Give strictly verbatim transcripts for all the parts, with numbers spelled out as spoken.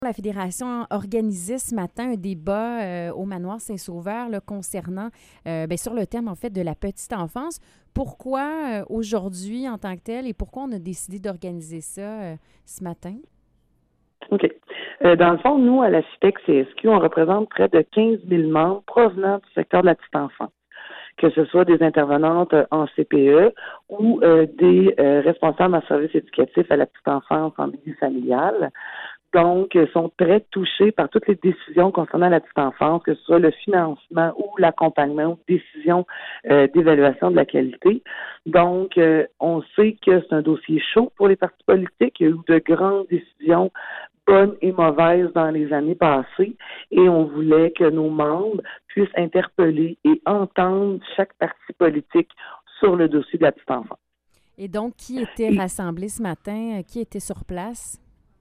La Fédération a organisé ce matin un débat euh, au Manoir Saint-Sauveur là, concernant, euh, bien, sur le thème en fait de la petite enfance. Pourquoi euh, aujourd'hui en tant que tel et pourquoi on a décidé d'organiser ça euh, ce matin? OK. Euh, dans le fond, nous, à la FIPEC C S Q, on représente près de quinze mille membres provenant du secteur de la petite enfance, que ce soit des intervenantes en C P E ou euh, des euh, responsables en services éducatifs à la petite enfance en milieu familial. Donc, euh, sont très touchés par toutes les décisions concernant la petite enfance, que ce soit le financement ou l'accompagnement ou décision euh, d'évaluation de la qualité. Donc, euh, on sait que c'est un dossier chaud pour les partis politiques. Il y a eu de grandes décisions bonnes et mauvaises dans les années passées et on voulait que nos membres puissent interpeller et entendre chaque parti politique sur le dossier de la petite enfance. Et donc, qui était Et, rassemblé ce matin? Euh, Qui était sur place?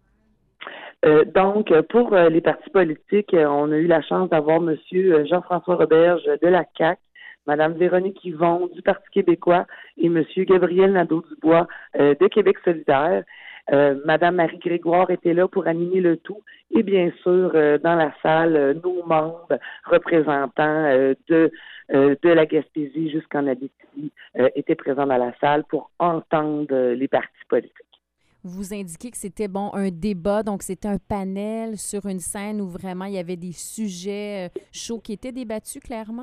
Euh, donc, pour euh, les partis politiques, euh, on a eu la chance d'avoir M. Jean-François Roberge de la C A Q, Mme Véronique Yvon du Parti québécois et M. Gabriel Nadeau-Dubois euh, de Québec solidaire. Euh, Mme Marie Grégoire était là pour animer le tout et bien sûr, euh, dans la salle, euh, nos membres représentants euh, de, euh, de la Gaspésie jusqu'en Abitibi euh, étaient présents dans la salle pour entendre euh, les partis politiques. Vous indiquez que c'était bon un débat, donc c'était un panel sur une scène où vraiment il y avait des sujets euh, chauds qui étaient débattus clairement?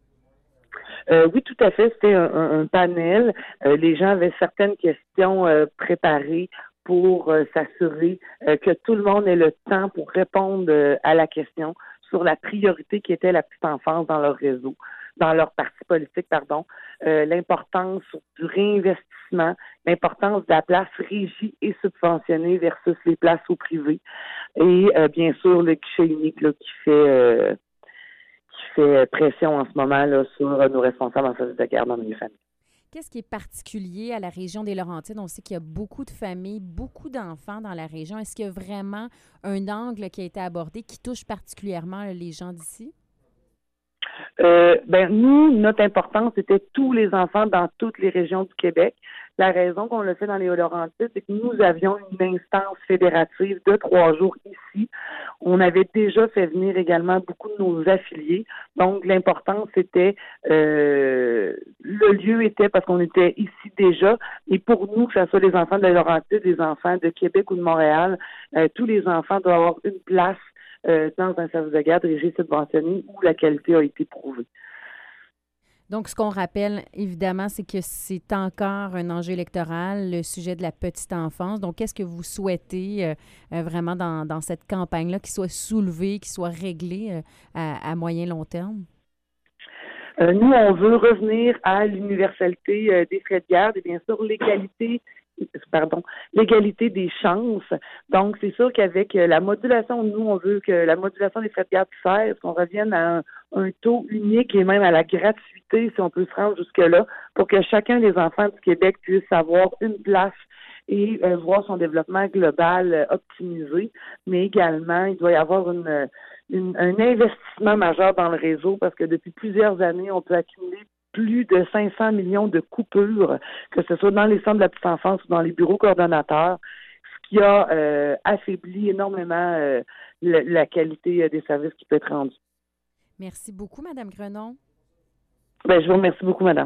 Euh, oui, tout à fait. C'était un, un, un panel. Euh, les gens avaient certaines questions euh, préparées pour euh, s'assurer euh, que tout le monde ait le temps pour répondre euh, à la question sur la priorité qui était la petite enfance dans leur réseau, dans leur parti politique, pardon, euh, l'importance du réinvestissement, l'importance de la place régie et subventionnée versus les places au privé, et euh, bien sûr le guichet unique là, qui fait euh, qui fait pression en ce moment là, sur nos responsables en service de garde dans les familles. Qu'est-ce qui est particulier à la région des Laurentides? On sait qu'il y a beaucoup de familles, beaucoup d'enfants dans la région. Est-ce qu'il y a vraiment un angle qui a été abordé qui touche particulièrement les gens d'ici? Euh, ben nous, notre importance, c'était tous les enfants dans toutes les régions du Québec. La raison qu'on le fait dans les Laurentides, c'est que nous avions une instance fédérative de trois jours ici. On avait déjà fait venir également beaucoup de nos affiliés. Donc, l'importance, c'était euh, le lieu était parce qu'on était ici déjà. Et pour nous, que ce soit les enfants de la Laurentide, les enfants de Québec ou de Montréal, euh, tous les enfants doivent avoir une place Euh, dans un service de garde régie subventionné où la qualité a été prouvée. Donc, ce qu'on rappelle, évidemment, c'est que c'est encore un enjeu électoral, le sujet de la petite enfance. Donc, qu'est-ce que vous souhaitez euh, euh, vraiment dans, dans cette campagne-là, qui soit soulevée, qui soit réglée euh, à, à moyen long terme? Euh, nous, on veut revenir à l'universalité euh, des frais de garde et bien sûr l'égalité pardon, l'égalité des chances. Donc, c'est sûr qu'avec la modulation, nous, on veut que la modulation des frais de garde cesse, qu'on revienne à un, un taux unique et même à la gratuité, si on peut se rendre jusque-là, pour que chacun des enfants du Québec puisse avoir une place et euh, voir son développement global euh, optimisé. Mais également, il doit y avoir une, une, un investissement majeur dans le réseau parce que depuis plusieurs années, on peut accumuler plus de cinq cents millions de coupures, que ce soit dans les centres de la petite enfance ou dans les bureaux coordonnateurs, ce qui a euh, affaibli énormément euh, la, la qualité des services qui peut être rendus. Merci beaucoup, Mme Grenon. Ben, je vous remercie beaucoup, madame.